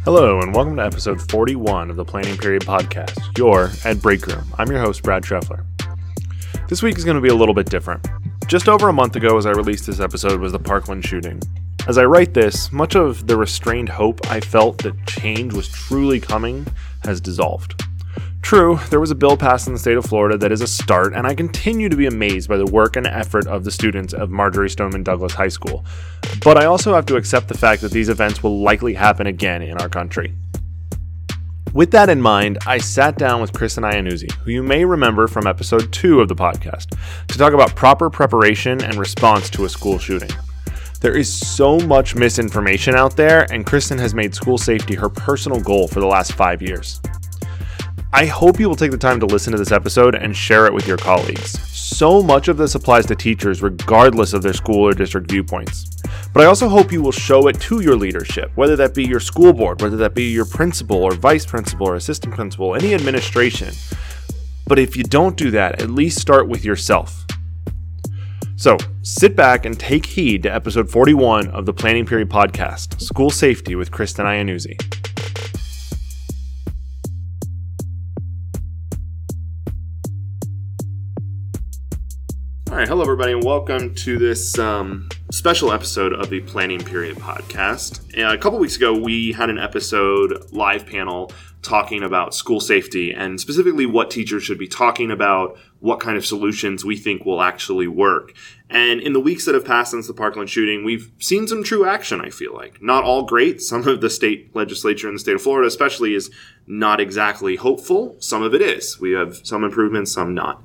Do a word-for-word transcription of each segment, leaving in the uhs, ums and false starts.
Hello, and welcome to episode forty-one of the Planning Period Podcast, your Ed Break Room. I'm your host, Brad Treffler. This week is going to be a little bit different. Just over a month ago as I released this episode was the Parkland shooting. As I write this, much of the restrained hope I felt that change was truly coming has dissolved. True, there was a bill passed in the state of Florida that is a start, and I continue to be amazed by the work and effort of the students of Marjory Stoneman Douglas High School. But I also have to accept the fact that these events will likely happen again in our country. With that in mind, I sat down with Kristen Iannuzzi, who you may remember from episode two of the podcast, to talk about proper preparation and response to a school shooting. There is so much misinformation out there, and Kristen has made school safety her personal goal for the last five years. I hope you will take the time to listen to this episode and share it with your colleagues. So much of this applies to teachers regardless of their school or district viewpoints. But I also hope you will show it to your leadership, whether that be your school board, whether that be your principal or vice principal or assistant principal, any administration. But if you don't do that, at least start with yourself. So sit back and take heed to episode forty-one of the Planning Period Podcast, School Safety with Kristen Iannuzzi. All right, hello everybody, and welcome to this um, special episode of the Planning Period Podcast. Uh, a couple weeks ago, we had an episode live panel talking about school safety and specifically what teachers should be talking about, what kind of solutions we think will actually work. And in the weeks that have passed since the Parkland shooting, we've seen some true action, I feel like. Not all great. Some of the state legislature in the state of Florida especially is not exactly hopeful. Some of it is. We have some improvements, some not.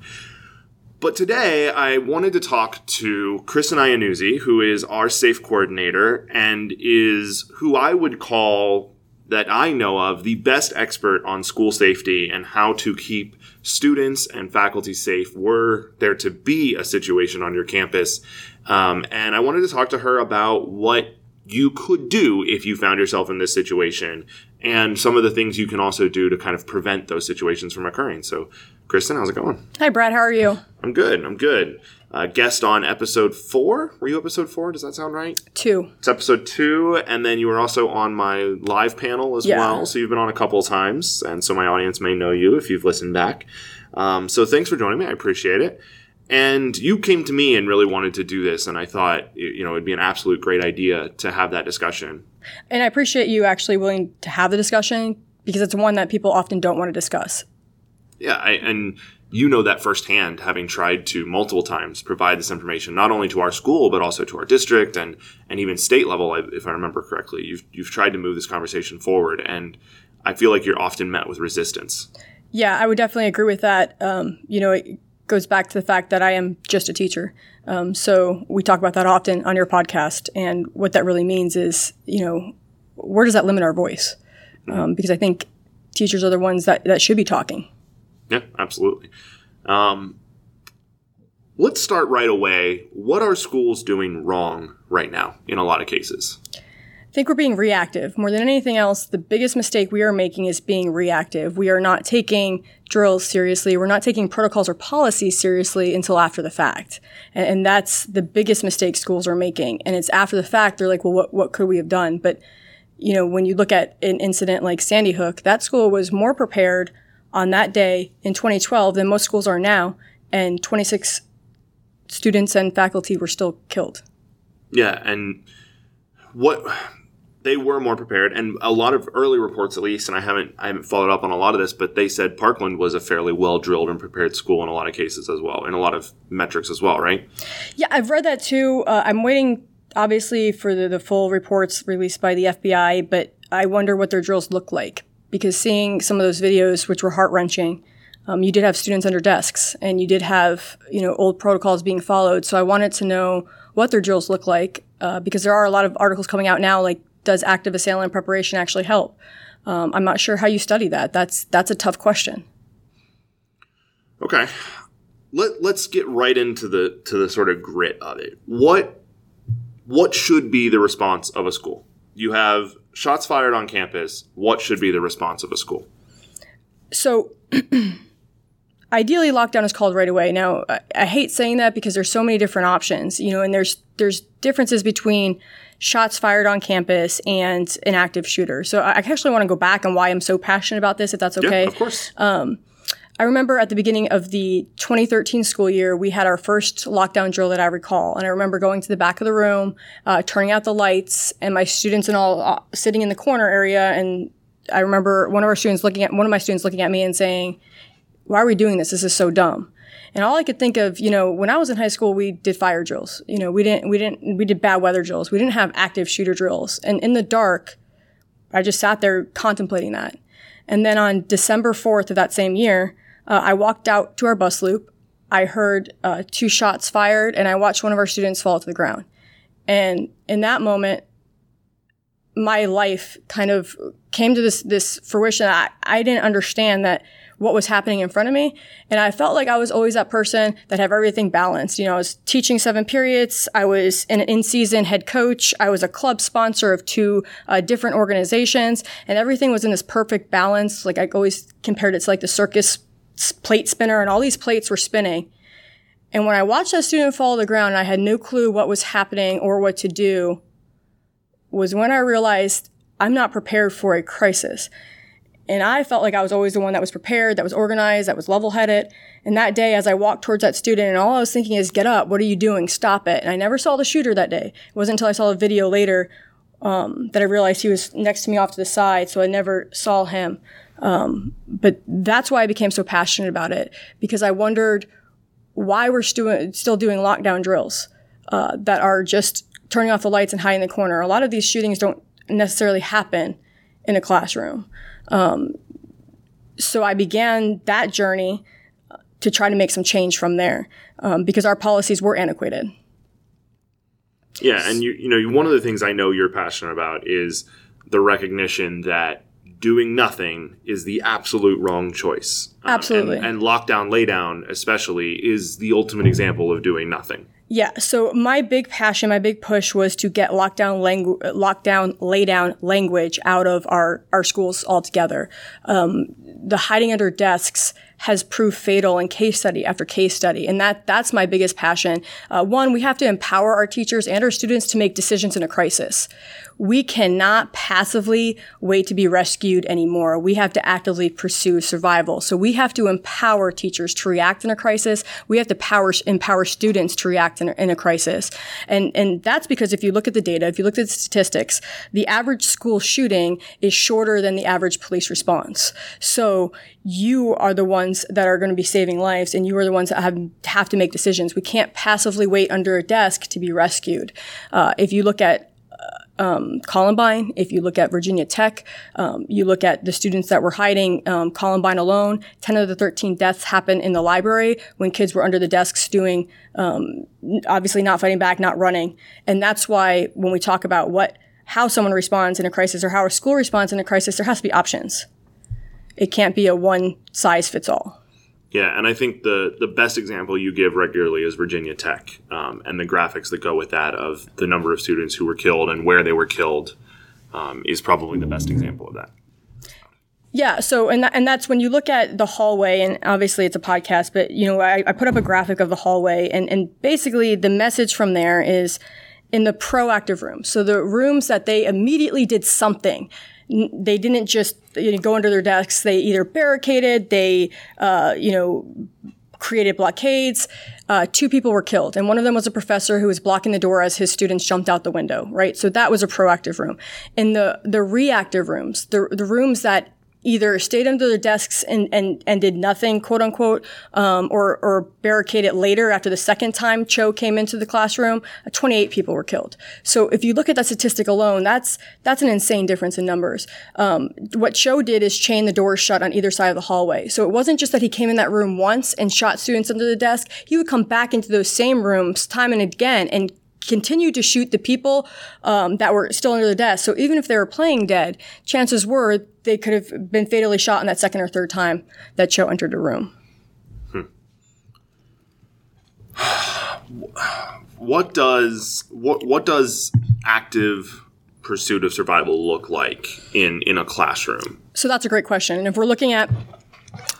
But today, I wanted to talk to Kristen Iannuzzi, who is our SAFE coordinator and is who I would call, that I know of, the best expert on school safety and how to keep students and faculty safe were there to be a situation on your campus. Um, and I wanted to talk to her about what you could do if you found yourself in this situation and some of the things you can also do to kind of prevent those situations from occurring. So, Kristen, how's it going? Hi, Brad. How are you? I'm good. I'm good. Uh, guest on episode four. Were you episode four? Does that sound right? Two. It's episode two, and then you were also on my live panel as yeah. well. So you've been on a couple of times, and so my audience may know you if you've listened back. Um, so thanks for joining me. I appreciate it. And you came to me and really wanted to do this, and I thought, you know, it'd be an absolute great idea to have that discussion. And I appreciate you actually willing to have the discussion because it's one that people often don't want to discuss. Yeah, I, and you know that firsthand, having tried to multiple times provide this information, not only to our school, but also to our district and, and even state level, if I remember correctly. You've, you've tried to move this conversation forward, and I feel like you're often met with resistance. Yeah, I would definitely agree with that. Um, you know, it goes back to the fact that I am just a teacher. Um, so we talk about that often on your podcast. And what that really means is, you know, where does that limit our voice? Um, because I think teachers are the ones that, that should be talking. Yeah, absolutely. Um, let's start right away. What are schools doing wrong right now in a lot of cases? I think we're being reactive. More than anything else, the biggest mistake we are making is being reactive. We are not taking drills seriously. We're not taking protocols or policies seriously until after the fact. And, and that's the biggest mistake schools are making. And it's after the fact, they're like, well, what, what could we have done? But, you know, when you look at an incident like Sandy Hook, that school was more prepared on that day in twenty twelve than most schools are now. And twenty-six students and faculty were still killed. Yeah, and what... They were more prepared, and a lot of early reports, at least, and I haven't I haven't followed up on a lot of this, but they said Parkland was a fairly well-drilled and prepared school in a lot of cases as well, in a lot of metrics as well, right? Yeah, I've read that too. Uh, I'm waiting, obviously, for the, the full reports released by the F B I, but I wonder what their drills look like, because seeing some of those videos, which were heart-wrenching, um, you did have students under desks, and you did have, you know, old protocols being followed, so I wanted to know what their drills look like, uh, because there are a lot of articles coming out now, like, does active assailant preparation actually help? Um, I'm not sure how you study that. That's that's a tough question. Okay, Let let's get right into the to the sort of grit of it. What what should be the response of a school? You have shots fired on campus. What should be the response of a school? So, ideally lockdown is called right away. Now, I, I hate saying that because there's so many different options, you know, and there's there's differences between shots fired on campus and an active shooter. So I actually want to go back on why I'm so passionate about this, if that's okay. Yeah, of course. Um, I remember at the beginning of the twenty thirteen school year, we had our first lockdown drill that I recall. And I remember going to the back of the room, uh, turning out the lights, and my students and all uh, sitting in the corner area. And I remember one of our students looking at, one of my students looking at me and saying, "Why are we doing this? This is so dumb." And all I could think of, you know, when I was in high school, we did fire drills. You know, we didn't, we didn't, we did bad weather drills. We didn't have active shooter drills. And in the dark, I just sat there contemplating that. And then on December fourth of that same year, uh, I walked out to our bus loop. I heard uh, two shots fired, and I watched one of our students fall to the ground. And in that moment, my life kind of came to this, this fruition. I, I didn't understand that what was happening in front of me. And I felt like I was always that person that had everything balanced. You know, I was teaching seven periods. I was an in-season head coach. I was a club sponsor of two uh, different organizations, and everything was in this perfect balance. Like I always compared it to like the circus plate spinner, and all these plates were spinning. And when I watched that student fall to the ground and I had no clue what was happening or what to do, was when I realized I'm not prepared for a crisis. And I felt like I was always the one that was prepared, that was organized, that was level-headed. And that day, as I walked towards that student, and all I was thinking is, "Get up, what are you doing? Stop it." And I never saw the shooter that day. It wasn't until I saw a video later um, that I realized he was next to me off to the side, so I never saw him. Um, but that's why I became so passionate about it, because I wondered why we're stu- still doing lockdown drills uh, that are just turning off the lights and hiding in the corner. A lot of these shootings don't necessarily happen in a classroom. Um, so I began that journey to try to make some change from there, um, because our policies were antiquated. Yeah, and you you know, one of the things I know you're passionate about is the recognition that doing nothing is the absolute wrong choice. Um, Absolutely. And, and lockdown, laydown especially is the ultimate example of doing nothing. Yeah. So my big passion, my big push was to get lockdown langu- lockdown, laydown language out of our, our schools altogether. Um, the hiding under desks has proved fatal in case study after case study. And that, that's my biggest passion. Uh, one, we have to empower our teachers and our students to make decisions in a crisis. We cannot passively wait to be rescued anymore. We have to actively pursue survival. So we have to empower teachers to react in a crisis. We have to power, empower students to react in a, in a crisis. And, and that's because if you look at the data, if you look at the statistics, the average school shooting is shorter than the average police response. So you are the ones that are going to be saving lives, and you are the ones that have, have to make decisions. We can't passively wait under a desk to be rescued. Uh, if you look at Um, Columbine, if you look at Virginia Tech, um, you look at the students that were hiding, um, Columbine alone, ten of the thirteen deaths happened in the library when kids were under the desks doing, um, obviously not fighting back, not running. And that's why when we talk about what, how someone responds in a crisis or how a school responds in a crisis, there has to be options. It can't be a one size fits all. Yeah, and I think the, the best example you give regularly is Virginia Tech, um, and the graphics that go with that of the number of students who were killed and where they were killed um, is probably the best example of that. Yeah, so, and that, and that's when you look at the hallway, and obviously it's a podcast, but, you know, I, I put up a graphic of the hallway, and, and basically the message from there is in the proactive rooms. So the rooms that they immediately did something. They didn't just you know, go under their desks. They either barricaded, they, uh, you know, created blockades. Uh, two people were killed, and one of them was a professor who was blocking the door as his students jumped out the window, right? So that was a proactive room. In the, the reactive rooms, the, the rooms that either stayed under their desks and, and, and did nothing, quote unquote, um, or, or barricaded later after the second time Cho came into the classroom, uh, twenty-eight people were killed. So if you look at that statistic alone, that's, that's an insane difference in numbers. Um, what Cho did is chain the doors shut on either side of the hallway. So it wasn't just that he came in that room once and shot students under the desk. He would come back into those same rooms time and again and continue to shoot the people um, that were still under the desk. So even if they were playing dead, chances were they could have been fatally shot in that second or third time that Cho entered a room. Hmm. What does what what does active pursuit of survival look like in in a classroom? So that's a great question. And if we're looking at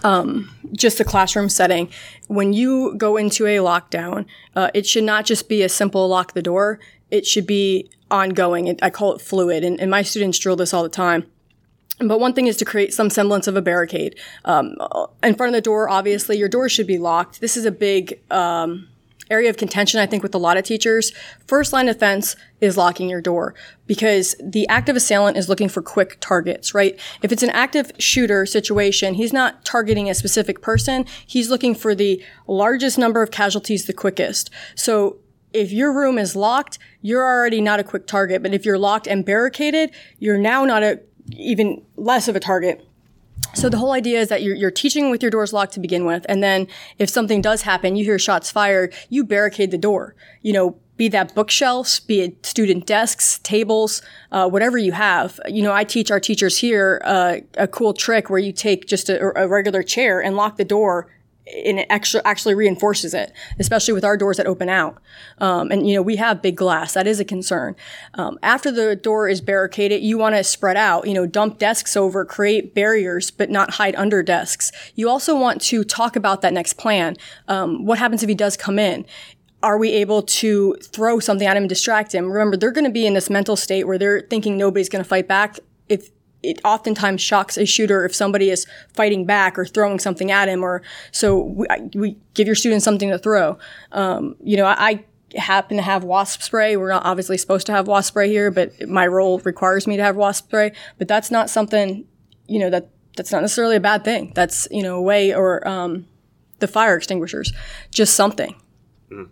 Um, just the classroom setting. When you go into a lockdown, uh, it should not just be a simple lock the door. It should be ongoing. It, I call it fluid, and, and my students drill this all the time. But one thing is to create some semblance of a barricade. Um, in front of the door, obviously, your door should be locked. This is a big um, area of contention, I think, with a lot of teachers. First line of defense is locking your door because the active assailant is looking for quick targets, right? If it's an active shooter situation, he's not targeting a specific person. He's looking for the largest number of casualties the quickest. So if your room is locked, you're already not a quick target. But if you're locked and barricaded, you're now not a even less of a target. So the whole idea is that you're, you're teaching with your doors locked to begin with. And then if something does happen, you hear shots fired, you barricade the door. You know, be that bookshelves, be it student desks, tables, uh, whatever you have. You know, I teach our teachers here uh, a cool trick where you take just a, a regular chair and lock the door, and it actually actually reinforces it, especially with our doors that open out. Um, and, you know, we have big glass. That is a concern. Um, after the door is barricaded, you want to spread out, you know, dump desks over, create barriers, but not hide under desks. You also want to talk about that next plan. Um, what happens if he does come in? Are we able to throw something at him and distract him? Remember, they're going to be in this mental state where they're thinking nobody's going to fight back. If It oftentimes shocks a shooter if somebody is fighting back or throwing something at him, or so we, we give your students something to throw. Um, you know, I, I happen to have wasp spray. We're not obviously supposed to have wasp spray here, but my role requires me to have wasp spray. But that's not something, you know, that that's not necessarily a bad thing. That's, you know, a way, or um, the fire extinguishers, just something. Mm.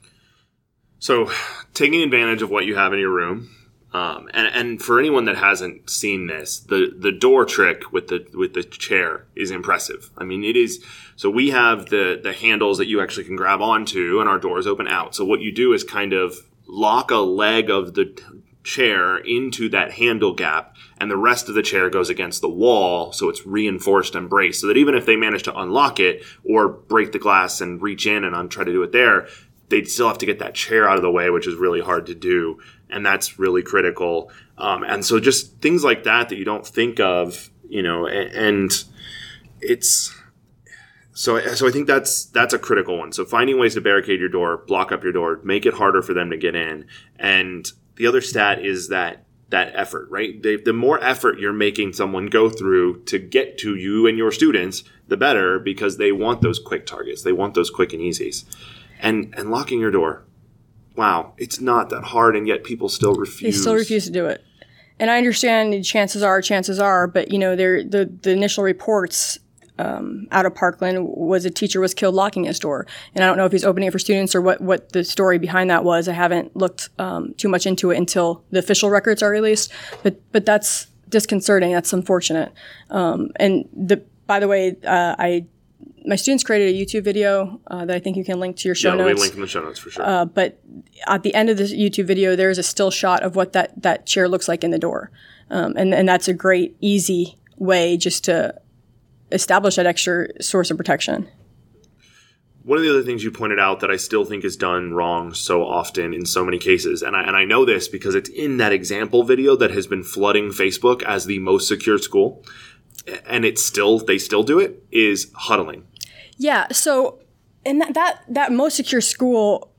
So taking advantage of what you have in your room. Um, and, and for anyone that hasn't seen this, the, the door trick with the with the chair is impressive. I mean, it is. So we have the the handles that you actually can grab onto, and our doors open out. So what you do is kind of lock a leg of the chair into that handle gap, and the rest of the chair goes against the wall, so it's reinforced and braced. So that even if they manage to unlock it or break the glass and reach in and try to do it there, they'd still have to get that chair out of the way, which is really hard to do. And that's really critical. Um, and so just things like that that you don't think of, you know, and, and it's so so I think that's that's a critical one. So finding ways to barricade your door, block up your door, make it harder for them to get in. And the other stat is that that effort, right? The, the more effort you're making someone go through to get to you and your students, the better, because they want those quick targets. They want those quick and easies. And and locking your door. Wow, it's not that hard, and yet people still refuse. They still refuse to do it. And I understand chances are, chances are, but, you know, the, the initial reports um, out of Parkland was a teacher was killed locking his door. And I don't know if he's opening it for students or what, what the story behind that was. I haven't looked um, too much into it until the official records are released. But but that's disconcerting. That's unfortunate. Um, and the by the way, uh, I... my students created a YouTube video uh, that I think you can link to your show yeah, notes. Yeah, we'll link in the show notes for sure. Uh, but at the end of this YouTube video, there's a still shot of what that, that chair looks like in the door. Um, and, and that's a great, easy way just to establish that extra source of protection. One of the other things you pointed out that I still think is done wrong so often in so many cases, and I, and I know this because it's in that example video that has been flooding Facebook as the most secure school, and it's still they still do it, is huddling. Yeah, so in that, that that most secure school,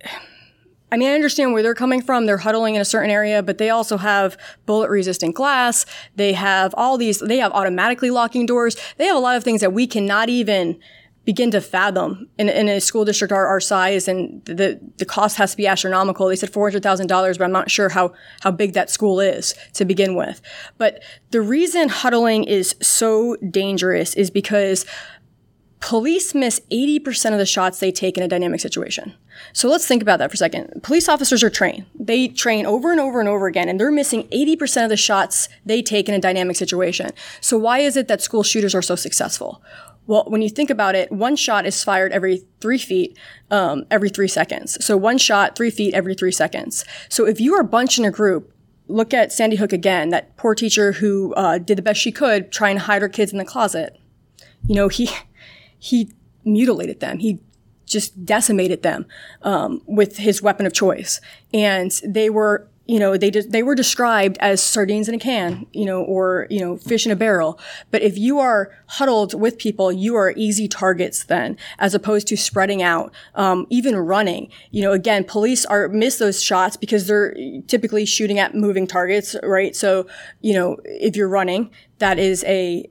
I mean, I understand where they're coming from. They're huddling in a certain area, but they also have bullet-resistant glass. They have all these, they have automatically locking doors. They have a lot of things that we cannot even begin to fathom in, in a school district our, our size, and the the cost has to be astronomical. They said four hundred thousand dollars, but I'm not sure how, how big that school is to begin with. But the reason huddling is so dangerous is because police miss eighty percent of the shots they take in a dynamic situation. So let's think about that for a second. Police officers are trained. They train over and over and over again, and they're missing eighty percent of the shots they take in a dynamic situation. So why is it that school shooters are so successful? Well, when you think about it, one shot is fired every three feet, um, every three seconds. So one shot, three feet every three seconds. So if you are bunched in a group, look at Sandy Hook again, that poor teacher who uh, did the best she could trying to hide her kids in the closet. You know, he he mutilated them. He just decimated them um, with his weapon of choice. And they were you know, they de- they were described as sardines in a can, you know, or, you know, fish in a barrel. But if you are huddled with people, you are easy targets then, as opposed to spreading out, um, even running. You know, again, police are miss those shots because they're typically shooting at moving targets, right? So, you know, if you're running, that is a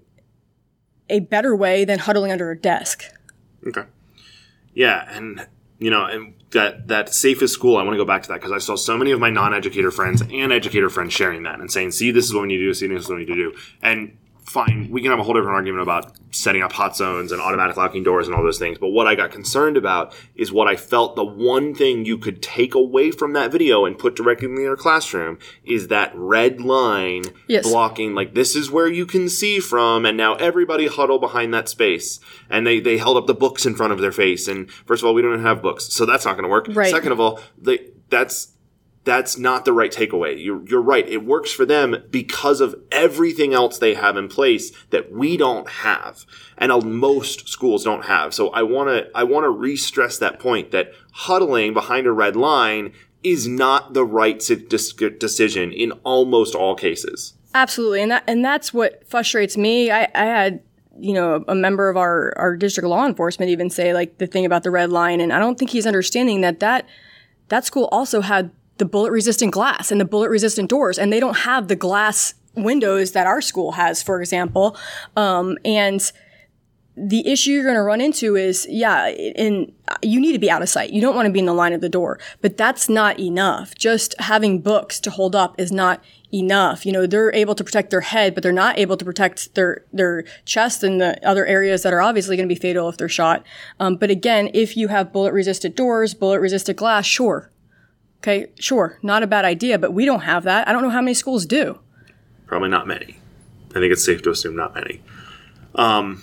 a better way than huddling under a desk. Okay. Yeah, and you know, and that that safest school, I want to go back to that because I saw so many of my non-educator friends and educator friends sharing that and saying, see, this is what we need to do, see, this is what we need to do. And fine, we can have a whole different argument about setting up hot zones and automatic locking doors and all those things. But what I got concerned about is what I felt the one thing you could take away from that video and put directly in your classroom is that red line yes. blocking, like this is where you can see from, and now everybody huddle behind that space. And they, they held up the books in front of their face. And first of all, we don't have books, so that's not going to work. Right. Second of all, they, that's That's not the right takeaway. You're, you're right. It works for them because of everything else they have in place that we don't have, and uh, most schools don't have. So I want to I want to re-stress that point that huddling behind a red line is not the right decision in almost all cases. Absolutely, and that and that's what frustrates me. I, I had you know a member of our our district law enforcement even say like the thing about the red line, and I don't think he's understanding that that that school also had the bullet-resistant glass and the bullet-resistant doors, and they don't have the glass windows that our school has, for example. Um, and the issue you're going to run into is, yeah, and you need to be out of sight. You don't want to be in the line of the door, but that's not enough. Just having books to hold up is not enough. You know, they're able to protect their head, but they're not able to protect their, their chest and the other areas that are obviously going to be fatal if they're shot. Um, but again, if you have bullet-resistant doors, bullet-resistant glass, sure. Okay, sure, not a bad idea, but we don't have that. I don't know how many schools do. Probably not many. I think it's safe to assume not many. Um,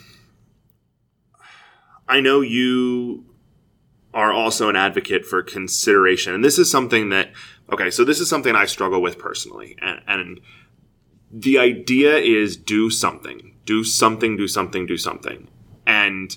I know you are also an advocate for consideration, and this is something that, okay, so this is something I struggle with personally, and, and the idea is do something, do something, do something, do something, and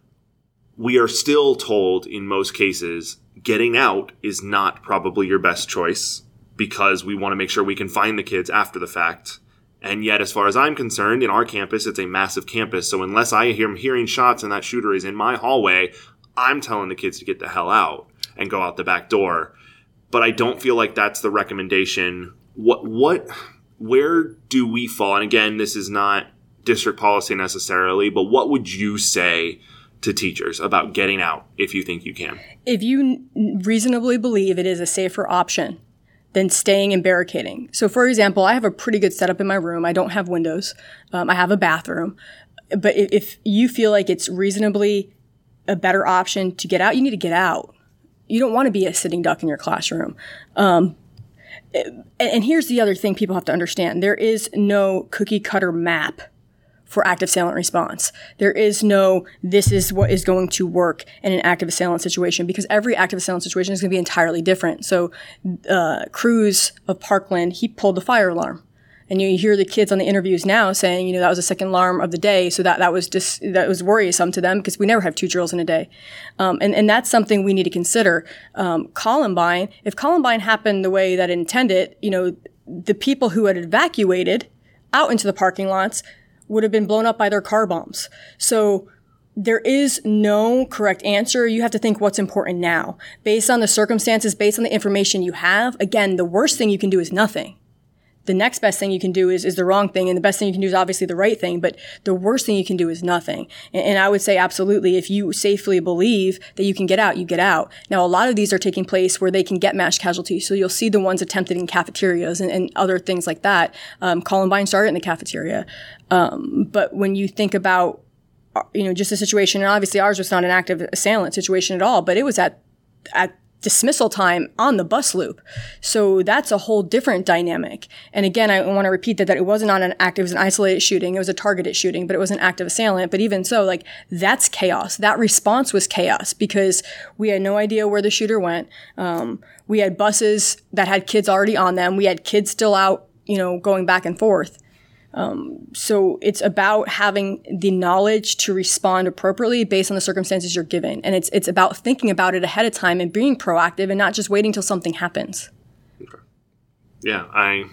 we are still told in most cases getting out is not probably your best choice because we want to make sure we can find the kids after the fact. And yet, as far as I'm concerned, in our campus, it's a massive campus. So unless I hear hearing shots and that shooter is in my hallway, I'm telling the kids to get the hell out and go out the back door. But I don't feel like that's the recommendation. What, what, where do we fall? And again, this is not district policy necessarily, but what would you say to teachers about getting out if you think you can? If you reasonably believe it is a safer option than staying and barricading. So, for example, I have a pretty good setup in my room. I don't have windows. Um, I have a bathroom. But if you feel like it's reasonably a better option to get out, you need to get out. You don't want to be a sitting duck in your classroom. Um, and here's the other thing people have to understand. There is no cookie cutter map for active assailant response. There is no, this is what is going to work in an active assailant situation because every active assailant situation is going to be entirely different. So, uh, Cruz of Parkland, he pulled the fire alarm. And you hear the kids on the interviews now saying, you know, that was the second alarm of the day. So that, that was just, that was worrisome to them because we never have two drills in a day. Um, and, and that's something we need to consider. Um, Columbine, if Columbine happened the way that it intended, you know, the people who had evacuated out into the parking lots would have been blown up by their car bombs. So there is no correct answer. You have to think what's important now. Based on the circumstances, based on the information you have, again, the worst thing you can do is nothing. The next best thing you can do is, is the wrong thing, and the best thing you can do is obviously the right thing, but the worst thing you can do is nothing. And, and I would say absolutely, if you safely believe that you can get out, you get out. Now, a lot of these are taking place where they can get mass casualties, so you'll see the ones attempted in cafeterias and, and other things like that. Um, Columbine started in the cafeteria. Um, but when you think about, you know, just a situation, and obviously ours was not an active assailant situation at all, but it was at, at dismissal time on the bus loop. So that's a whole different dynamic. And again, I want to repeat that, that it wasn't on an active, it was an isolated shooting. It was a targeted shooting, but it was an active assailant. But even so, like, that's chaos. That response was chaos because we had no idea where the shooter went. Um, we had buses that had kids already on them. We had kids still out, you know, going back and forth. Um, so it's about having the knowledge to respond appropriately based on the circumstances you're given. And it's, it's about thinking about it ahead of time and being proactive and not just waiting till something happens. Okay. Yeah, I,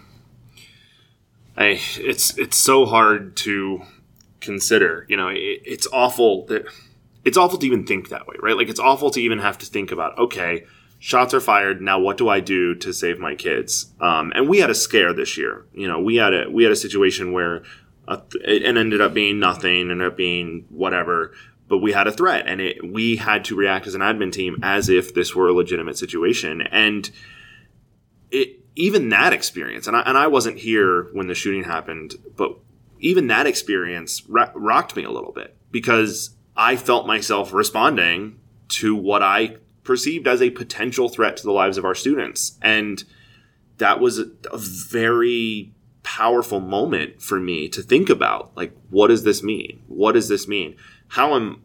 I, it's it's so hard to consider. You know, it, it's awful that it's awful to even think that way, right? Like, it's awful to even have to think about, okay, shots are fired. Now, what do I do to save my kids? Um, and we had a scare this year. You know, we had a we had a situation where uh, it ended up being nothing, ended up being whatever. But we had a threat, and it, we had to react as an admin team as if this were a legitimate situation. And it even that experience, and I, and I wasn't here when the shooting happened, but even that experience ro- rocked me a little bit, because I felt myself responding to what I perceived as a potential threat to the lives of our students. And that was a, a very powerful moment for me to think about, like, what does this mean? What does this mean? How am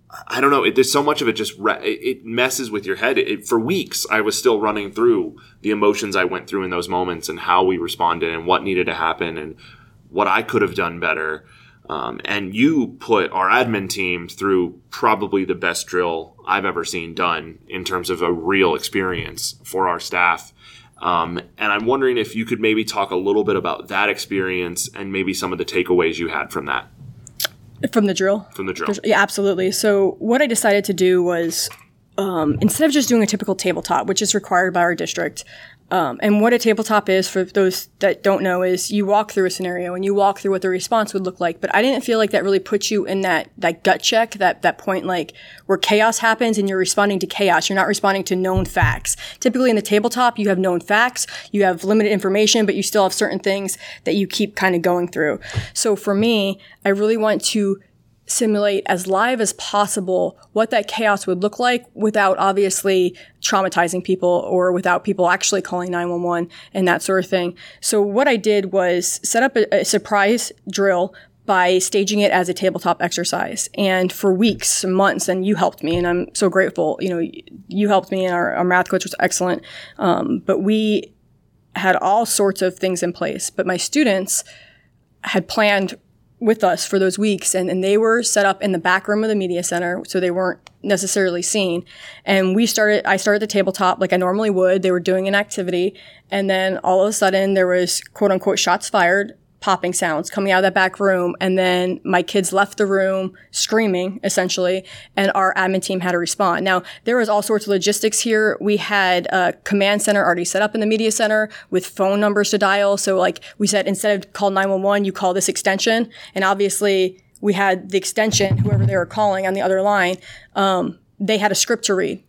I don't know. It, there's so much of it just re- it messes with your head. It, it, for weeks, I was still running through the emotions I went through in those moments and how we responded and what needed to happen and what I could have done better. Um, and you put our admin team through probably the best drill I've ever seen done in terms of a real experience for our staff. Um, and I'm wondering if you could maybe talk a little bit about that experience and maybe some of the takeaways you had from that. From the drill? From the drill. Yeah, absolutely. So what I decided to do was, um, instead of just doing a typical tabletop, which is required by our district, um, and what a tabletop is, for those that don't know, is you walk through a scenario and you walk through what the response would look like. But I didn't feel like that really puts you in that, that gut check, that, that point, like, where chaos happens and you're responding to chaos. You're not responding to known facts. Typically in the tabletop, you have known facts, you have limited information, but you still have certain things that you keep kind of going through. So for me, I really want to simulate as live as possible what that chaos would look like without obviously traumatizing people or without people actually calling nine one one and that sort of thing. So what I did was set up a, a surprise drill by staging it as a tabletop exercise. And for weeks, months, and you helped me, and I'm so grateful. You know, you helped me, and our, our math coach was excellent. Um, but we had all sorts of things in place. But my students had planned with us for those weeks, and, and they were set up in the back room of the media center, so they weren't necessarily seen. And we started, I started the tabletop like I normally would. They were doing an activity, and then all of a sudden there was quote unquote shots fired, popping sounds coming out of that back room, and then my kids left the room screaming, essentially, and our admin team had to respond. Now, there was all sorts of logistics here. We had a command center already set up in the media center with phone numbers to dial. So, like, we said, instead of call nine one one, you call this extension. And obviously, we had the extension, whoever they were calling on the other line, um, they had a script to read.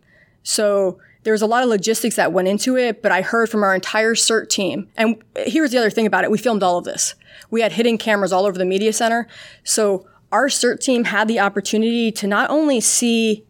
So there was a lot of logistics that went into it, but I heard from our entire CERT team. And here's the other thing about it. We filmed all of this. We had hidden cameras all over the media center. So our CERT team had the opportunity to not only see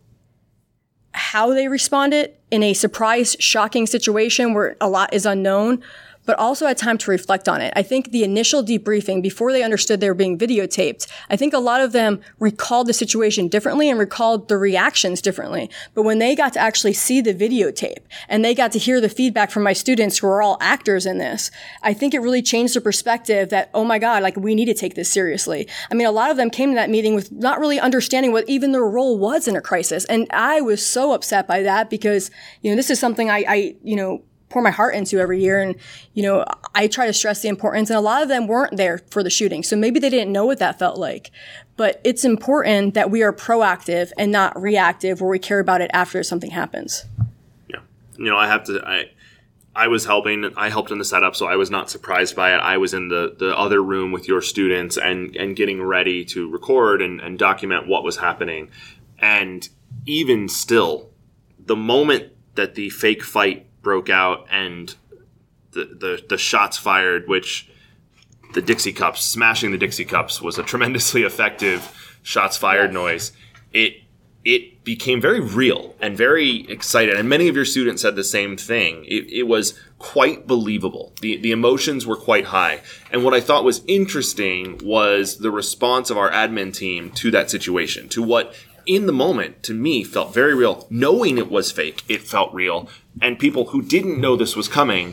how they responded in a surprise, shocking situation where a lot is unknown, but also had time to reflect on it. I think the initial debriefing, before they understood they were being videotaped, I think a lot of them recalled the situation differently and recalled the reactions differently. But when they got to actually see the videotape and they got to hear the feedback from my students who are all actors in this, I think it really changed their perspective that, oh my God, like, we need to take this seriously. I mean, a lot of them came to that meeting with not really understanding what even their role was in a crisis. And I was so upset by that because, you know, this is something I, I you know, pour my heart into every year. And, you know, I try to stress the importance, and a lot of them weren't there for the shooting. So maybe they didn't know what that felt like, but it's important that we are proactive and not reactive, where we care about it after something happens. Yeah. You know, I have to, I, I was helping, I helped in the setup, so I was not surprised by it. I was in the, the other room with your students and, and getting ready to record and, and document what was happening. And even still, the moment that the fake fight broke out and the, the the shots fired, which the Dixie Cups, smashing the Dixie Cups was a tremendously effective shots fired yes. noise. It it became very real and very excited. And many of your students said the same thing. It, it was quite believable. The, the emotions were quite high. And what I thought was interesting was the response of our admin team to that situation, to what in the moment, to me, felt very real. Knowing it was fake, it felt real. And people who didn't know this was coming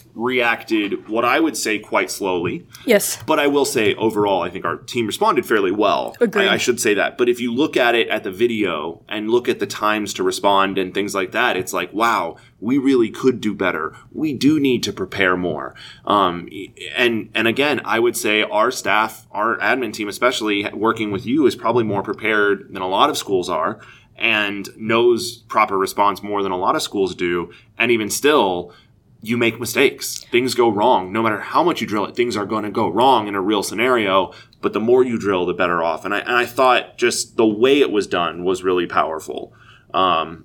reacted, what I would say, quite slowly. Yes. But I will say, overall, I think our team responded fairly well. Agreed. I, I should say that. But if you look at it at the video and look at the times to respond and things like that, it's like, wow, we really could do better. We do need to prepare more. Um, and, and again, I would say our staff, our admin team, especially working with you, is probably more prepared than a lot of schools are and knows proper response more than a lot of schools do. And even still, you make mistakes. Things go wrong. No matter how much you drill it, things are going to go wrong in a real scenario. But the more you drill, the better off. And I, and I thought just the way it was done was really powerful. Um,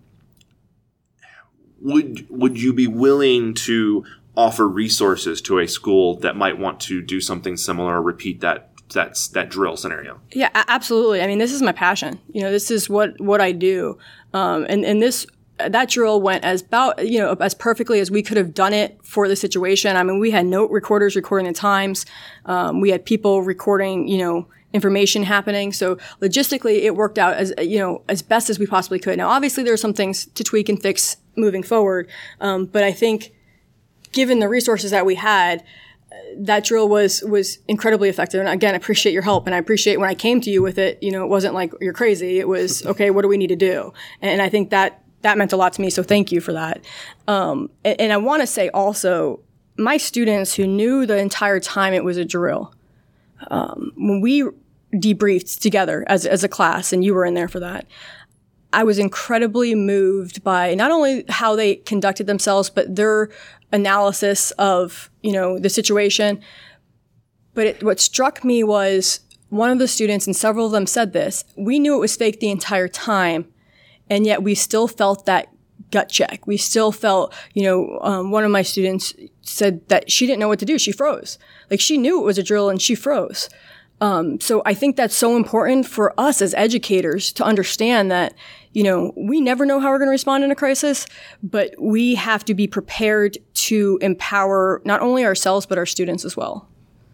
would would you be willing to offer resources to a school that might want to do something similar or repeat that that that drill scenario? Yeah, absolutely. I mean, this is my passion. You know, this is what what I do. Um, and and this. That drill went as about, you know, as perfectly as we could have done it for the situation. I mean, we had note recorders recording the times. Um, we had people recording, you know, information happening. So logistically, it worked out as, you know, as best as we possibly could. Now, obviously, there are some things to tweak and fix moving forward. Um, but I think given the resources that we had, that drill was, was incredibly effective. And again, I appreciate your help. And I appreciate when I came to you with it, you know, it wasn't like you're crazy. It was, okay, what do we need to do? And I think that, That meant a lot to me, so thank you for that. Um, and, and I want to say also, my students who knew the entire time it was a drill, um, when we debriefed together as as a class, and you were in there for that, I was incredibly moved by not only how they conducted themselves, but their analysis of, you know, the situation. But it, what struck me was one of the students, and several of them said this, we knew it was fake the entire time. And yet we still felt that gut check. We still felt, you know, um, one of my students said that she didn't know what to do. She froze. Like, she knew it was a drill and she froze. Um, so I think that's so important for us as educators to understand that, you know, we never know how we're going to respond in a crisis, but we have to be prepared to empower not only ourselves, but our students as well.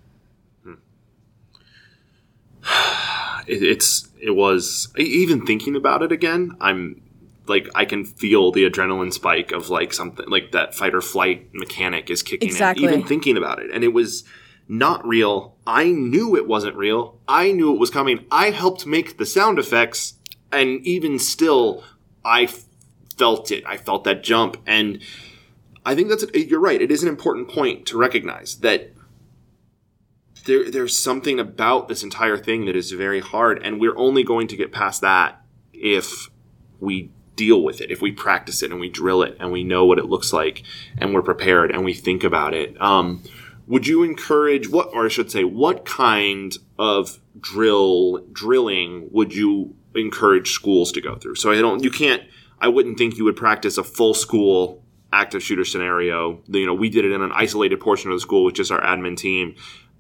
It's, it was, even thinking about it again, I'm like, I can feel the adrenaline spike of like something like that fight or flight mechanic is kicking exactly. in, even thinking about it. And it was not real. I knew it wasn't real. I knew it was coming. I helped make the sound effects. And even still, I felt it. I felt that jump. And I think that's, a, you're right. It is an important point to recognize that There, there's something about this entire thing that is very hard, and we're only going to get past that if we deal with it, if we practice it and we drill it and we know what it looks like and we're prepared and we think about it. Um, would you encourage what, or I should say, what kind of drill drilling would you encourage schools to go through? So I don't, you can't, I wouldn't think you would practice a full school active shooter scenario. You know, we did it in an isolated portion of the school with just our admin team.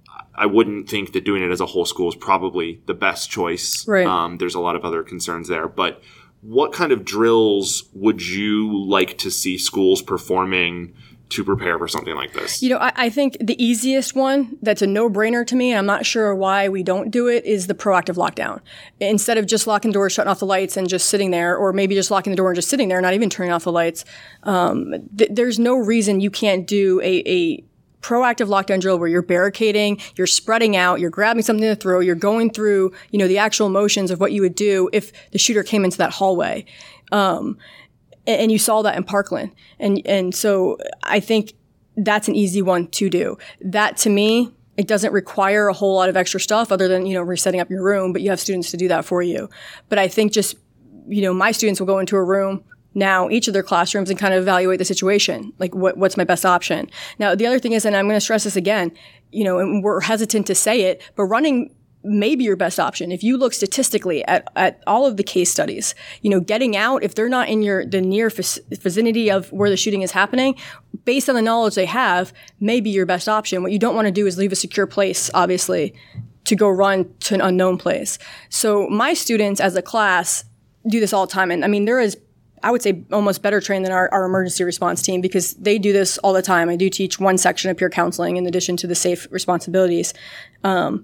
I wouldn't think that doing it as a whole school is probably the best choice. Right. Um, there's a lot of other concerns there. But what kind of drills would you like to see schools performing to prepare for something like this? You know, I, I think the easiest one that's a no-brainer to me, and I'm not sure why we don't do it, is the proactive lockdown. Instead of just locking doors, shutting off the lights, and just sitting there, or maybe just locking the door and just sitting there, not even turning off the lights, um, th- there's no reason you can't do a, a proactive lockdown drill where you're barricading, you're spreading out, you're grabbing something to throw, you're going through, you know, the actual motions of what you would do if the shooter came into that hallway. Um, and, and you saw that in Parkland. And, and so I think that's an easy one to do. That, to me, it doesn't require a whole lot of extra stuff other than, you know, resetting up your room, but you have students to do that for you. But I think just, you know, my students will go into a room now, each of their classrooms, and kind of evaluate the situation. Like, what, what's my best option? Now, the other thing is, and I'm going to stress this again, you know, and we're hesitant to say it, but running may be your best option. If you look statistically at, at all of the case studies, you know, getting out, if they're not in your, the near vicinity of where the shooting is happening, based on the knowledge they have, may be your best option. What you don't want to do is leave a secure place, obviously, to go run to an unknown place. So my students as a class do this all the time. And I mean, there is, I would say, almost better trained than our, our emergency response team, because they do this all the time. I do teach one section of peer counseling in addition to the safe responsibilities. Um,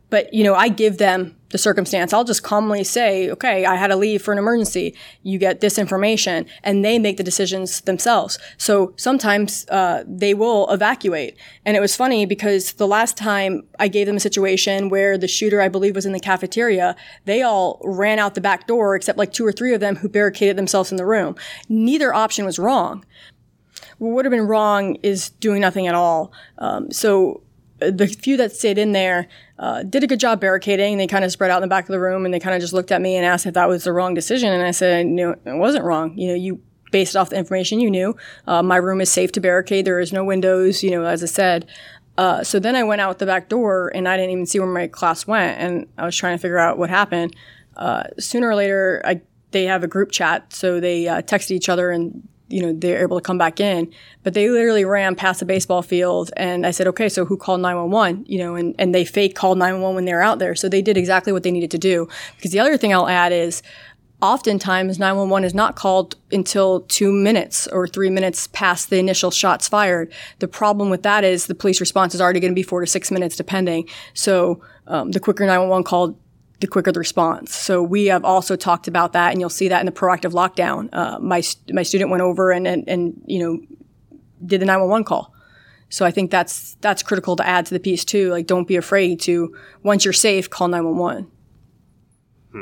But, you know, I give them the circumstance. I'll just calmly say, okay, I had to leave for an emergency. You get this information, and they make the decisions themselves. So sometimes uh, they will evacuate. And it was funny because the last time I gave them a situation where the shooter, I believe, was in the cafeteria, they all ran out the back door except like two or three of them who barricaded themselves in the room. Neither option was wrong. What would have been wrong is doing nothing at all. Um, so the few that stayed in there uh, did a good job barricading. They kind of spread out in the back of the room, and they kind of just looked at me and asked if that was the wrong decision. And I said, no, it wasn't wrong. You know, you based it off the information you knew. Uh, my room is safe to barricade. There is no windows, you know, as I said. Uh, so then I went out the back door, and I didn't even see where my class went, and I was trying to figure out what happened. Uh, sooner or later, I, they have a group chat, so they uh, texted each other, and you know, they're able to come back in, but they literally ran past the baseball field. And I said, okay, so who called nine one one? You know, and, and they fake called nine one one when they were out there. So they did exactly what they needed to do. Because the other thing I'll add is oftentimes nine one one is not called until two minutes or three minutes past the initial shots fired. The problem with that is the police response is already going to be four to six minutes depending. So um, the quicker nine one one called, the quicker the response. So we have also talked about that, and you'll see that in the proactive lockdown. Uh, my my student went over and, and, and, you know, did the nine one one call. So I think that's that's critical to add to the piece too. Like, don't be afraid to, once you're safe, call nine one one. Hmm.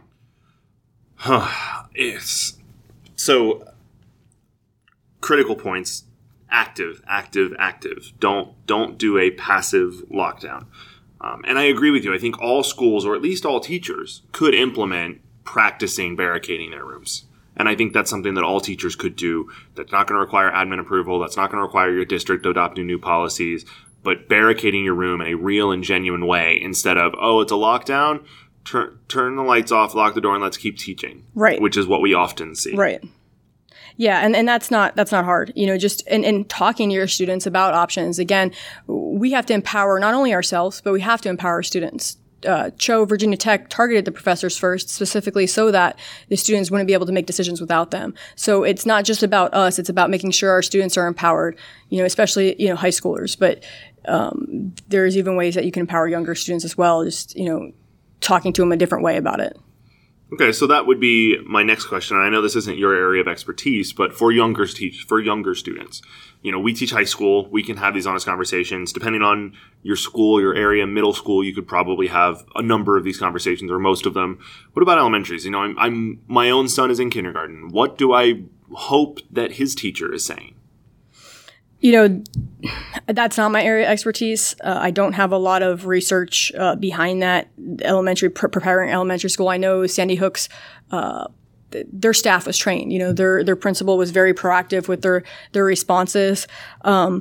Huh. It's, so, critical points, active, active, active. Don't don't do a passive lockdown. Um, and I agree with you. I think all schools, or at least all teachers, could implement practicing barricading their rooms. And I think that's something that all teachers could do. That's not going to require admin approval. That's not going to require your district adopting new policies. But barricading your room in a real and genuine way instead of, oh, it's a lockdown, turn turn the lights off, lock the door, and let's keep teaching. Right. Which is what we often see. Right. Yeah, and, and that's not that's not hard. You know, just and, and talking to your students about options. Again, we have to empower not only ourselves, but we have to empower students. Uh, Cho, Virginia Tech targeted the professors first, specifically so that the students wouldn't be able to make decisions without them. So it's not just about us; it's about making sure our students are empowered. You know, especially you know high schoolers. But um, there's even ways that you can empower younger students as well. Just you know, talking to them a different way about it. Okay, so that would be my next question. And I know this isn't your area of expertise, but for younger teach for younger students, you know, we teach high school. We can have these honest conversations. Depending on your school, your area, middle school, you could probably have a number of these conversations, or most of them. What about elementaries? You know, I'm, I'm my own son is in kindergarten. What do I hope that his teacher is saying? You know, that's not my area of expertise. Uh, I don't have a lot of research uh, behind that. Elementary, pre- preparing elementary school. I know Sandy Hook's, uh, th- their staff was trained. You know, their their principal was very proactive with their their responses. Um,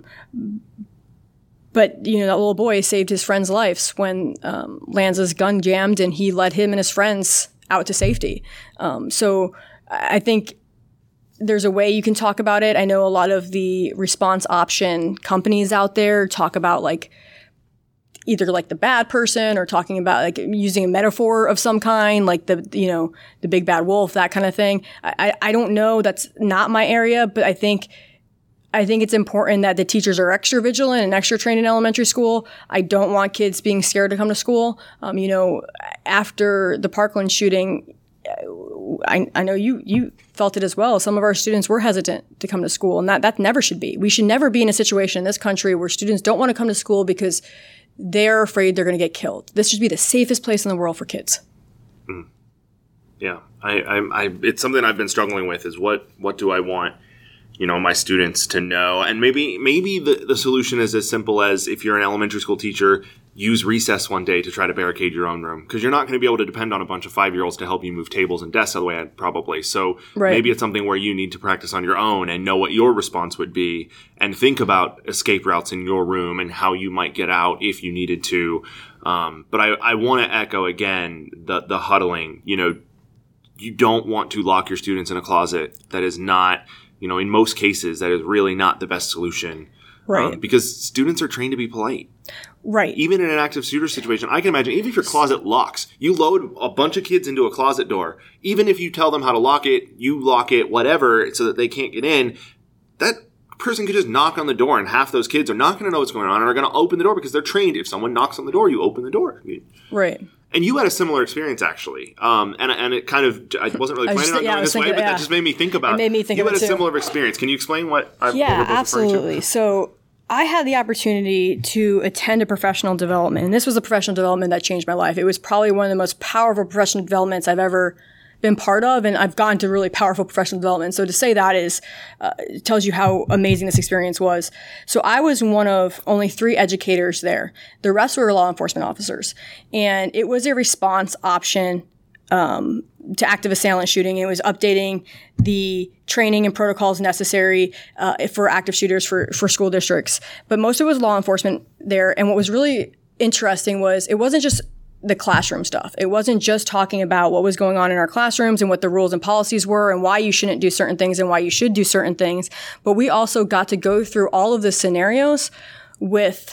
but you know, that little boy saved his friend's life when um, Lanza's gun jammed, and he led him and his friends out to safety. Um, so I think there's a way you can talk about it. I know a lot of the response option companies out there talk about like either like the bad person or talking about like using a metaphor of some kind, like the, you know, the big bad wolf, that kind of thing. I, I don't know. That's not my area, but I think, I think it's important that the teachers are extra vigilant and extra trained in elementary school. I don't want kids being scared to come to school. Um, you know, after the Parkland shooting, I, I know you, you felt it as well. Some of our students were hesitant to come to school, and that, that never should be. We should never be in a situation in this country where students don't want to come to school because they're afraid they're going to get killed. This should be the safest place in the world for kids. Mm. Yeah. I, I, I, it's something I've been struggling with is what, what do I want, you know, my students to know? And maybe, maybe the, the solution is as simple as if you're an elementary school teacher, use recess one day to try to barricade your own room, because you're not going to be able to depend on a bunch of five-year-olds to help you move tables and desks away, probably. So right. Maybe it's something where you need to practice on your own and know what your response would be and think about escape routes in your room and how you might get out if you needed to. Um, but I, I want to echo again the, the huddling. You know, you don't want to lock your students in a closet. That is not, you know, in most cases, that is really not the best solution. Right. Um, because students are trained to be polite. Right. Even in an active shooter situation, I can imagine, even if your closet locks, you load a bunch of kids into a closet door. Even if you tell them how to lock it, you lock it, whatever, so that they can't get in, that person could just knock on the door, and half those kids are not going to know what's going on and are going to open the door because they're trained. If someone knocks on the door, you open the door. Right. And you had a similar experience, actually. Um, and and it kind of, I wasn't really planning on yeah, going this thinking, way, but yeah. that just made me think about it. made me think you of had it a too. similar experience. Can you explain what I've Yeah, what we're both absolutely. So I had the opportunity to attend a professional development, and this was a professional development that changed my life. It was probably one of the most powerful professional developments I've ever been part of, and I've gone to really powerful professional development. So to say that is uh, tells you how amazing this experience was. So I was one of only three educators there. The rest were law enforcement officers, and it was a response option um, to active assailant shooting. It was updating the training and protocols necessary uh, for active shooters for for school districts. But most of it was law enforcement there. And what was really interesting was it wasn't just the classroom stuff. It wasn't just talking about what was going on in our classrooms and what the rules and policies were and why you shouldn't do certain things and why you should do certain things. But we also got to go through all of the scenarios with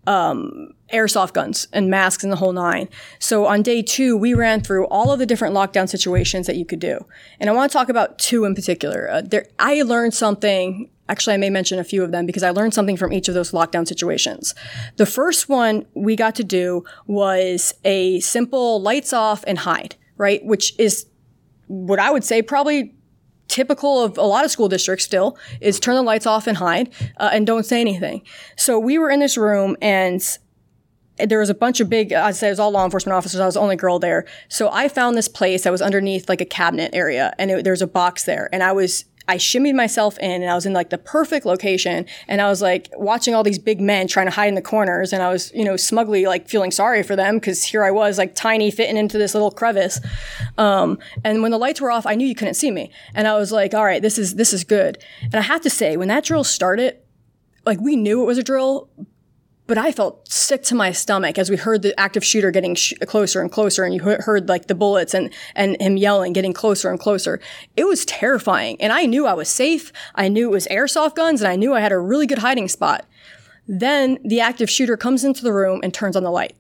um, airsoft guns and masks and the whole nine. So on day two, we ran through all of the different lockdown situations that you could do. And I want to talk about two in particular. Uh, there, I learned something. Actually, I may mention a few of them because I learned something from each of those lockdown situations. The first one we got to do was a simple lights off and hide, right? Which is what I would say probably typical of a lot of school districts still is turn the lights off and hide uh, and don't say anything. So we were in this room and there was a bunch of big, I'd say it was all law enforcement officers. I was the only girl there. So I found this place that was underneath like a cabinet area and it, there was a box there and I was I shimmied myself in and I was in like the perfect location and I was like watching all these big men trying to hide in the corners and I was, you know, smugly like feeling sorry for them because here I was like tiny fitting into this little crevice. Um, and when the lights were off, I knew you couldn't see me. And I was like, all right, this is, this is good. And I have to say, when that drill started, like we knew it was a drill, but I felt sick to my stomach as we heard the active shooter getting sh- closer and closer, and you heard like the bullets and, and him yelling, getting closer and closer. It was terrifying. And I knew I was safe. I knew it was airsoft guns, and I knew I had a really good hiding spot. Then the active shooter comes into the room and turns on the light.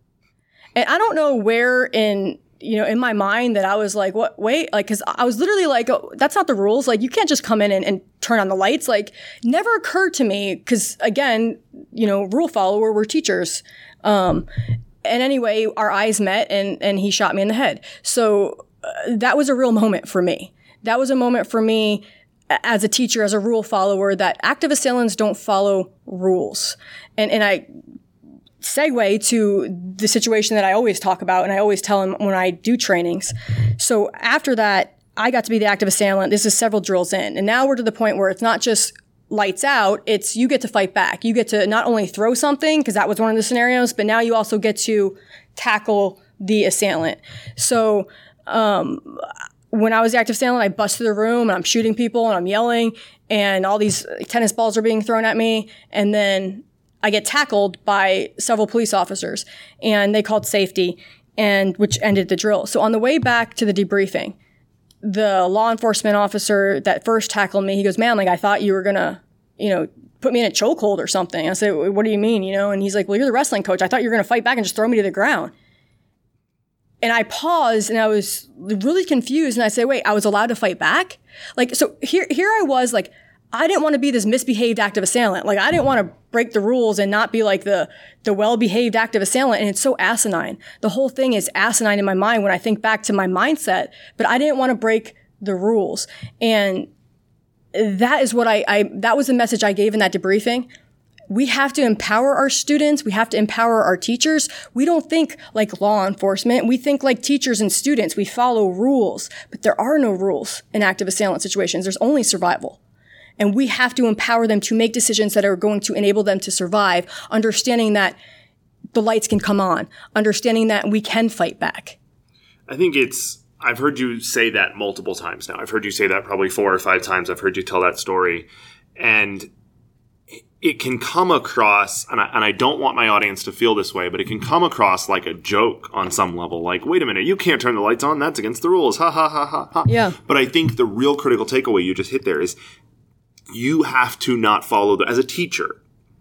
And I don't know where in, you know, in my mind that I was like, what, wait, like, cause I was literally like, oh, that's not the rules. Like, you can't just come in and, and turn on the lights. Like, never occurred to me. Cause again, you know, rule follower, we're teachers. Um, and anyway, our eyes met and, and he shot me in the head. So uh, that was a real moment for me. That was a moment for me as a teacher, as a rule follower, that active assailants don't follow rules. And, and I, segue to the situation that I always talk about and I always tell them when I do trainings. So after that, I got to be the active assailant. This is several drills in. And now we're to the point where it's not just lights out. It's you get to fight back. You get to not only throw something, because that was one of the scenarios, but now you also get to tackle the assailant. So um, when I was the active assailant, I bust through the room and I'm shooting people and I'm yelling and all these tennis balls are being thrown at me. And then I get tackled by several police officers and they called safety and which ended the drill. So on the way back to the debriefing, the law enforcement officer that first tackled me, he goes, man, like I thought you were going to, you know, put me in a chokehold or something. I said, what do you mean? You know? And he's like, well, you're the wrestling coach. I thought you were going to fight back and just throw me to the ground. And I paused and I was really confused. And I said, wait, I was allowed to fight back? Like, so here, here I was like, I didn't want to be this misbehaved active assailant. Like, I didn't want to break the rules and not be like the, the well-behaved active assailant. And it's so asinine. The whole thing is asinine in my mind when I think back to my mindset, but I didn't want to break the rules. And that is what I, I, that was the message I gave in that debriefing. We have to empower our students. We have to empower our teachers. We don't think like law enforcement. We think like teachers and students. We follow rules, but there are no rules in active assailant situations. There's only survival. And we have to empower them to make decisions that are going to enable them to survive, understanding that the lights can come on, understanding that we can fight back. I think it's, I've heard you say that multiple times now. I've heard you say that probably four or five times. I've heard you tell that story. And it can come across, and I, and I don't want my audience to feel this way, but it can come across like a joke on some level. Like, wait a minute, you can't turn the lights on. That's against the rules. Ha, ha, ha, ha, ha. Yeah. But I think the real critical takeaway you just hit there is you have to not follow the, as a teacher,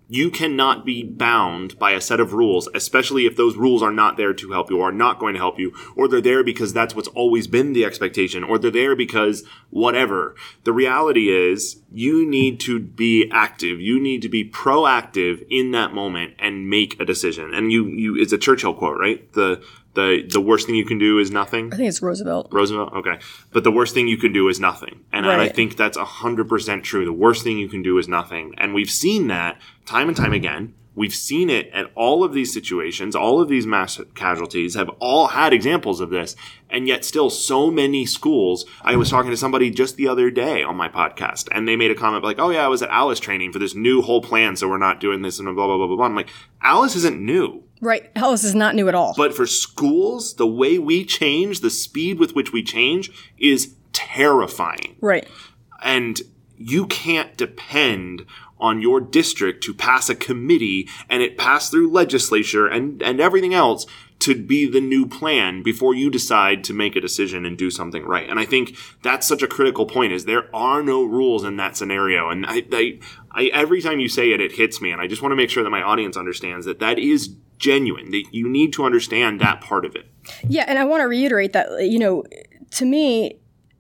You cannot be bound by a set of rules, especially if those rules are not there to help you or are not going to help you, or they're there because that's what's always been the expectation, or they're there because whatever. The reality is you need to be active. You need to be proactive in that moment and make a decision. And you, you, it's a Churchill quote, right? The, The the worst thing you can do is nothing? I think it's Roosevelt. Roosevelt? Okay. But the worst thing you can do is nothing. And, right. and I think that's one hundred percent true. The worst thing you can do is nothing. And we've seen that time and time again. We've seen it at all of these situations. All of these mass casualties have all had examples of this. And yet still so many schools. I was talking to somebody just the other day on my podcast, and they made a comment like, oh yeah, I was at Alice training for this new whole plan, so we're not doing this and blah, blah, blah, blah, blah. I'm like, Alice isn't new. Right. Alice is not new at all. But for schools, the way we change, the speed with which we change is terrifying. Right. And you can't depend on your district to pass a committee and it pass through legislature and, and everything else to be the new plan before you decide to make a decision and do something right. And I think that's such a critical point, is there are no rules in that scenario. And I, I, I every time you say it, it hits me. And I just want to make sure that my audience understands that that is genuine, that you need to understand that part of it. Yeah. And I want to reiterate that, you know, to me,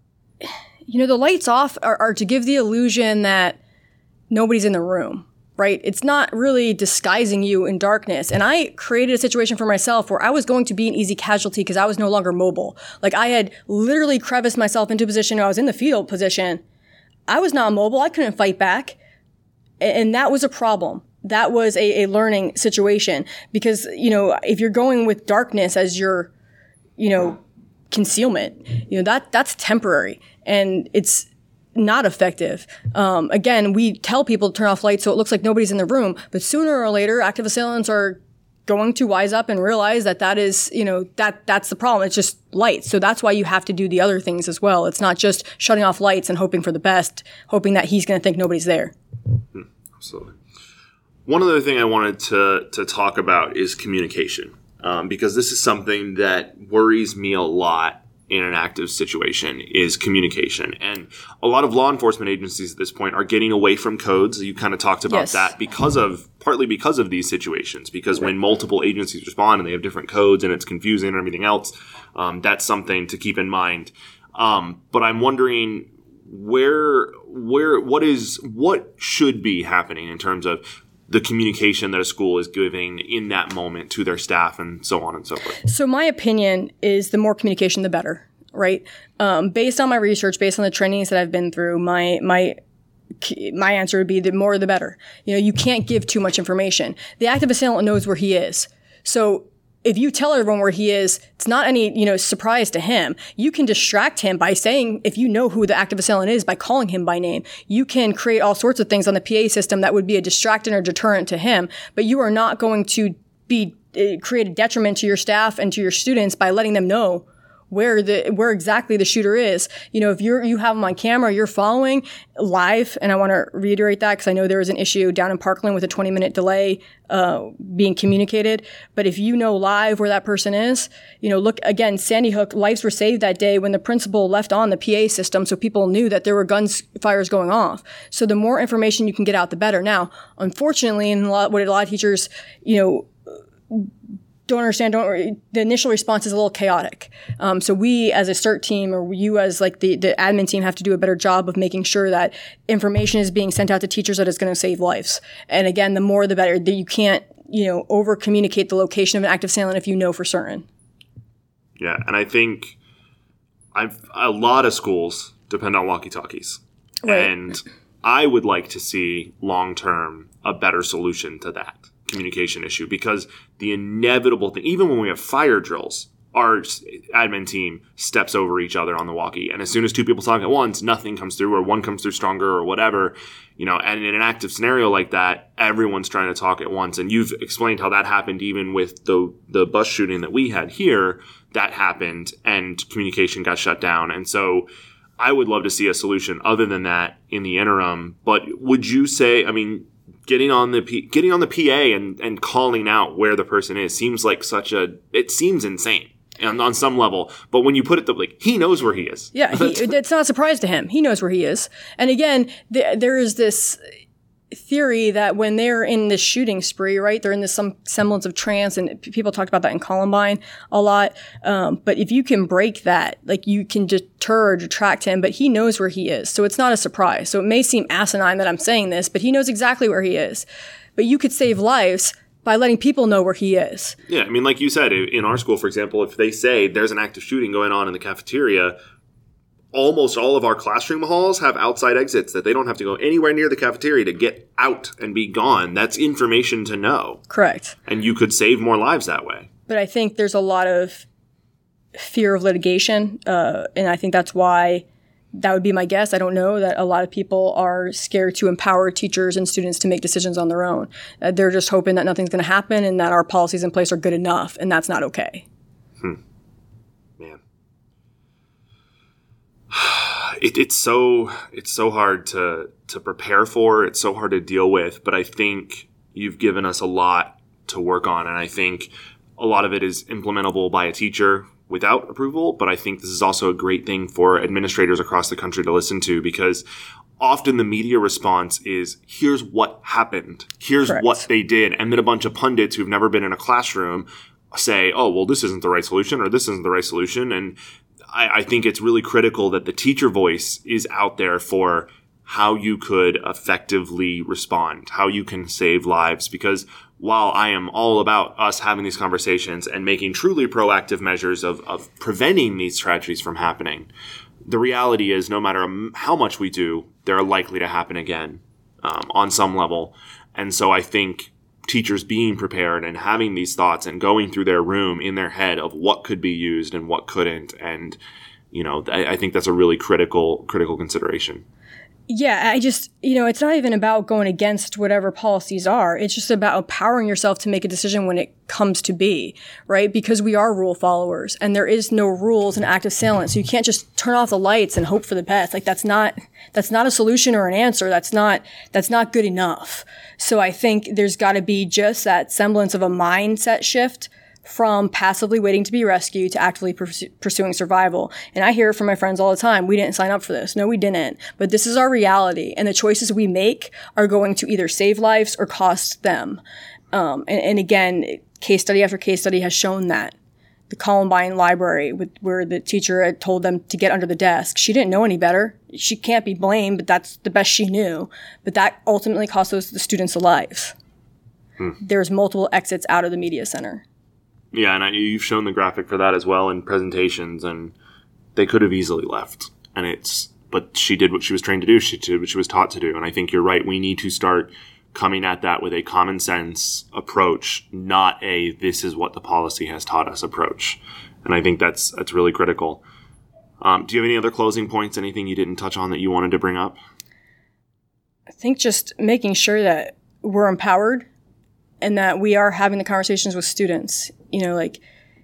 you know, the lights off are, are to give the illusion that nobody's in the room. Right? It's not really disguising you in darkness. And I created a situation for myself where I was going to be an easy casualty because I was no longer mobile. Like I had literally creviced myself into a position where I was in the fetal position. I was not mobile. I couldn't fight back. And that was a problem. That was a, a learning situation because, you know, if you're going with darkness as your, you know, concealment, you know, that that's temporary and it's not effective. Um, again, we tell people to turn off lights so it looks like nobody's in the room, but sooner or later, active assailants are going to wise up and realize that that is, you know, that that's the problem. It's just lights. So that's why you have to do the other things as well. It's not just shutting off lights and hoping for the best, hoping that he's going to think nobody's there. Hmm, absolutely. One other thing I wanted to to talk about is communication, um, because this is something that worries me a lot in an active situation is communication. And a lot of law enforcement agencies at this point are getting away from codes. You kind of talked about yes. that because of, partly because of these situations, because right. when multiple agencies respond and they have different codes and it's confusing and everything else, um, that's something to keep in mind. Um, but I'm wondering where, where, what is, what should be happening in terms of the communication that a school is giving in that moment to their staff and so on and so forth? So my opinion is the more communication, the better, right? Um, based on my research, based on the trainings that I've been through, my, my, my answer would be the more the better. You know, you can't give too much information. The active assailant knows where he is. So if you tell everyone where he is, it's not any, you know, surprise to him. You can distract him by saying, if you know who the active assailant is, by calling him by name. You can create all sorts of things on the P A system that would be a distractant or deterrent to him, but you are not going to be uh, create a detriment to your staff and to your students by letting them know where the where exactly the shooter is. You know, if you're you have them on camera, you're following live, and I want to reiterate that because I know there was an issue down in Parkland with a twenty minute delay uh, being communicated. But if you know live where that person is, you know, look again, Sandy Hook, lives were saved that day when the principal left on the P A system, so people knew that there were gunfires going off. So the more information you can get out, the better. Now, unfortunately, in a lot, what a lot of teachers, you know, don't understand, don't, the initial response is a little chaotic. Um, so we as a CERT team, or you as like the, the admin team, have to do a better job of making sure that information is being sent out to teachers that is going to save lives. And again, the more the better. That you can't, you know, over communicate the location of an active assailant if you know for certain. Yeah, and I think I've a lot of schools depend on walkie-talkies. Right. And I would like to see long-term a better solution to that communication issue, because the inevitable thing, even when we have fire drills, our admin team steps over each other on the walkie, and as soon as two people talk at once, nothing comes through, or one comes through stronger, or whatever, you know. And in an active scenario like that, everyone's trying to talk at once. And you've explained how that happened even with the the bus shooting that we had here. That happened, and communication got shut down. And so I would love to see a solution other than that in the interim. But would you say, I mean, Getting on the P, getting on the P A and, and calling out where the person is seems like such a, it seems insane on, on some level. But when you put it, the, like, he knows where he is. Yeah, he, it's not a surprise to him. He knows where he is. And again, the, there is this, theory that when they're in this shooting spree, right, they're in this some semblance of trance, and p- people talked about that in Columbine a lot. Um, but if you can break that, like you can deter or detract him, but he knows where he is. So it's not a surprise. So it may seem asinine that I'm saying this, but he knows exactly where he is. But you could save lives by letting people know where he is. Yeah, I mean, like you said, in our school, for example, if they say there's an active shooting going on in the cafeteria, almost all of our classroom halls have outside exits that they don't have to go anywhere near the cafeteria to get out and be gone. That's information to know. Correct. And you could save more lives that way. But I think there's a lot of fear of litigation, uh, and I think that's why that would be my guess. I don't know that a lot of people are scared to empower teachers and students to make decisions on their own. Uh, they're just hoping that nothing's going to happen and that our policies in place are good enough, and that's not okay. Hmm. Man. It, it's so it's so hard to to prepare for. It's so hard to deal with. But I think you've given us a lot to work on, and I think a lot of it is implementable by a teacher without approval. But I think this is also a great thing for administrators across the country to listen to, because often the media response is, here's what happened, here's Correct. What they did, and then a bunch of pundits who've never been in a classroom say, oh, well, this isn't the right solution, or this isn't the right solution. And I, I think it's really critical that the teacher voice is out there for how you could effectively respond, how you can save lives. Because while I am all about us having these conversations and making truly proactive measures of, of preventing these tragedies from happening, the reality is no matter how much we do, they're likely to happen again um, on some level. And so I think teachers being prepared and having these thoughts and going through their room in their head of what could be used and what couldn't. And, you know, I, I think that's a really critical, critical consideration. Yeah, I just, you know, it's not even about going against whatever policies are. It's just about empowering yourself to make a decision when it comes to be, right? Because we are rule followers and there is no rules in active silence. So you can't just turn off the lights and hope for the best. Like that's not, that's not a solution or an answer. That's not, that's not good enough. So I think there's got to be just that semblance of a mindset shift from passively waiting to be rescued to actively pursu- pursuing survival. And I hear it from my friends all the time, we didn't sign up for this. No, we didn't. But this is our reality. And the choices we make are going to either save lives or cost them. Um, and, and again, case study after case study has shown that. The Columbine Library, with, where the teacher had told them to get under the desk. She didn't know any better. She can't be blamed, but that's the best she knew. But that ultimately cost those the students' lives. Hmm. There's multiple exits out of the media center. Yeah, and I, you've shown the graphic for that as well in presentations, and they could have easily left. And it's, but she did what she was trained to do. She did what she was taught to do. And I think you're right. We need to start coming at that with a common sense approach, not a this is what the policy has taught us approach. And I think that's that's really critical. Um, do you have any other closing points? Anything you didn't touch on that you wanted to bring up? I think just making sure that we're empowered and that we are having the conversations with students. You know, like,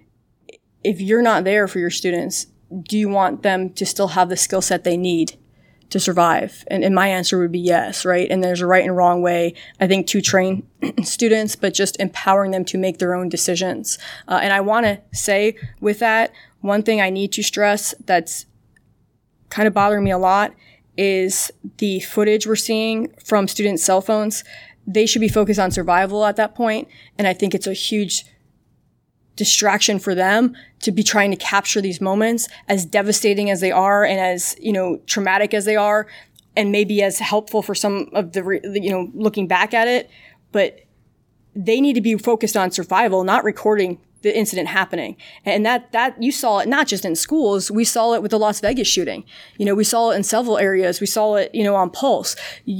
if you're not there for your students, do you want them to still have the skill set they need to survive? And, and my answer would be yes, right? And there's a right and wrong way, I think, to train students, but just empowering them to make their own decisions. Uh, and I want to say with that, one thing I need to stress that's kind of bothering me a lot is the footage we're seeing from students' cell phones. They should be focused on survival at that point. And I think it's a huge distraction for them to be trying to capture these moments, as devastating as they are and as, you know, traumatic as they are, and maybe as helpful for some of the, you know, looking back at it. But they need to be focused on survival, not recording the incident happening. And that, that you saw it not just in schools, we saw it with the Las Vegas shooting. You know, we saw it in several areas. We saw it, you know, on Pulse.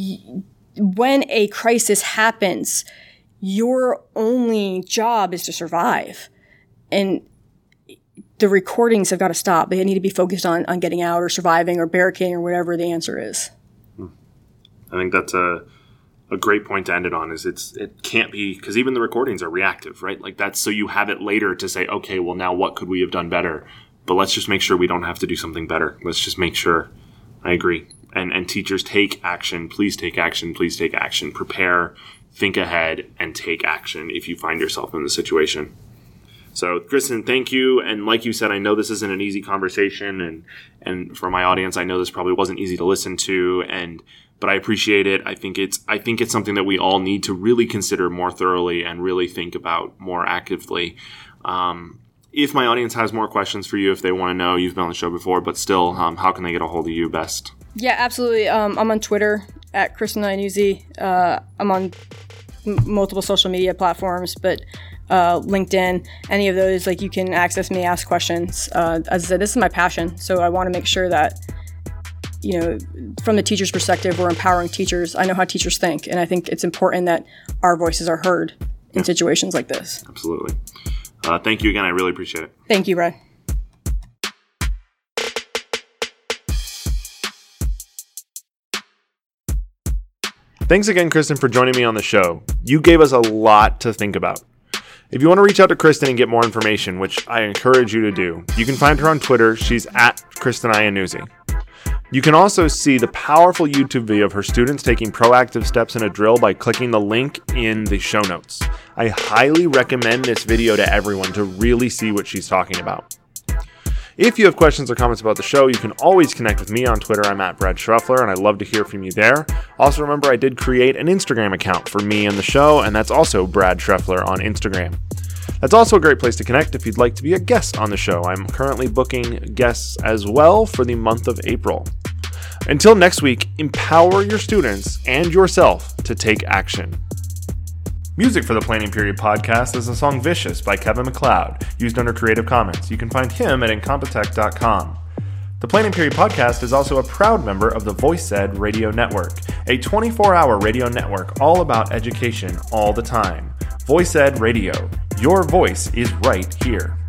When a crisis happens, your only job is to survive. And the recordings have got to stop. They need to be focused on, on getting out or surviving or barricading or whatever the answer is. I think that's a a great point to end it on. Is it's it can't be, because even the recordings are reactive, right? Like that's so you have it later to say, okay, well now what could we have done better? But let's just make sure we don't have to do something better. Let's just make sure. I agree. And and teachers, take action. Please take action. Please take action. Prepare, think ahead, and take action if you find yourself in the situation. So, Kristen, thank you. And like you said, I know this isn't an easy conversation, and and for my audience, I know this probably wasn't easy to listen to, and but I appreciate it. I think it's I think it's something that we all need to really consider more thoroughly and really think about more actively. Um, if my audience has more questions for you, if they want to know, you've been on the show before, but still, um, how can they get a hold of you best? Yeah, absolutely. Um, I'm on Twitter at Kristen Iannuzzi. Uh, I'm on m- multiple social media platforms, but Uh, LinkedIn, any of those, like you can access me, ask questions. Uh, as I said, this is my passion, so I want to make sure that, you know, from the teacher's perspective, we're empowering teachers. I know how teachers think, and I think it's important that our voices are heard in yeah. situations like this. Absolutely. Uh, thank you again. I really appreciate it. Thank you, Brad. Thanks again, Kristen, for joining me on the show. You gave us a lot to think about. If you want to reach out to Kristen and get more information, which I encourage you to do, you can find her on Twitter. She's at Kristen Iannuzzi. You can also see the powerful YouTube video of her students taking proactive steps in a drill by clicking the link in the show notes. I highly recommend this video to everyone to really see what she's talking about. If you have questions or comments about the show, you can always connect with me on Twitter. I'm at Brad Schruffler, and I'd love to hear from you there. Also, remember, I did create an Instagram account for me and the show, and that's also Brad Schruffler on Instagram. That's also a great place to connect if you'd like to be a guest on the show. I'm currently booking guests as well for the month of April. Until next week, empower your students and yourself to take action. Music for the Planning Period podcast is the song Vicious by Kevin MacLeod, used under Creative Commons. You can find him at incompetech dot com. The Planning Period podcast is also a proud member of the VoiceEd Radio Network, a twenty-four hour radio network all about education all the time. VoiceEd Radio. Your voice is right here.